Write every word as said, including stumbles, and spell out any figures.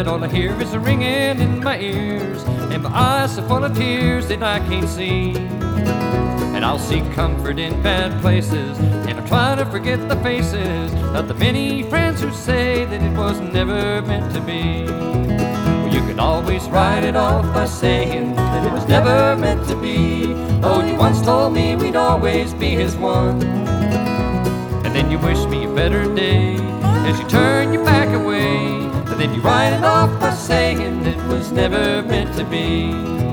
night all I hear is a ringing in my ears, and my eyes are full of tears that I can't see. And I'll seek comfort in bad places, and I'll try to forget the faces of the many friends who say that it was never meant to be. Well, you can always write it off by saying that it was never meant to be. Oh, you once told me we'd always be as one, and then you wish me a better day as you turn your back away. And then you write it off by saying it was never meant to be.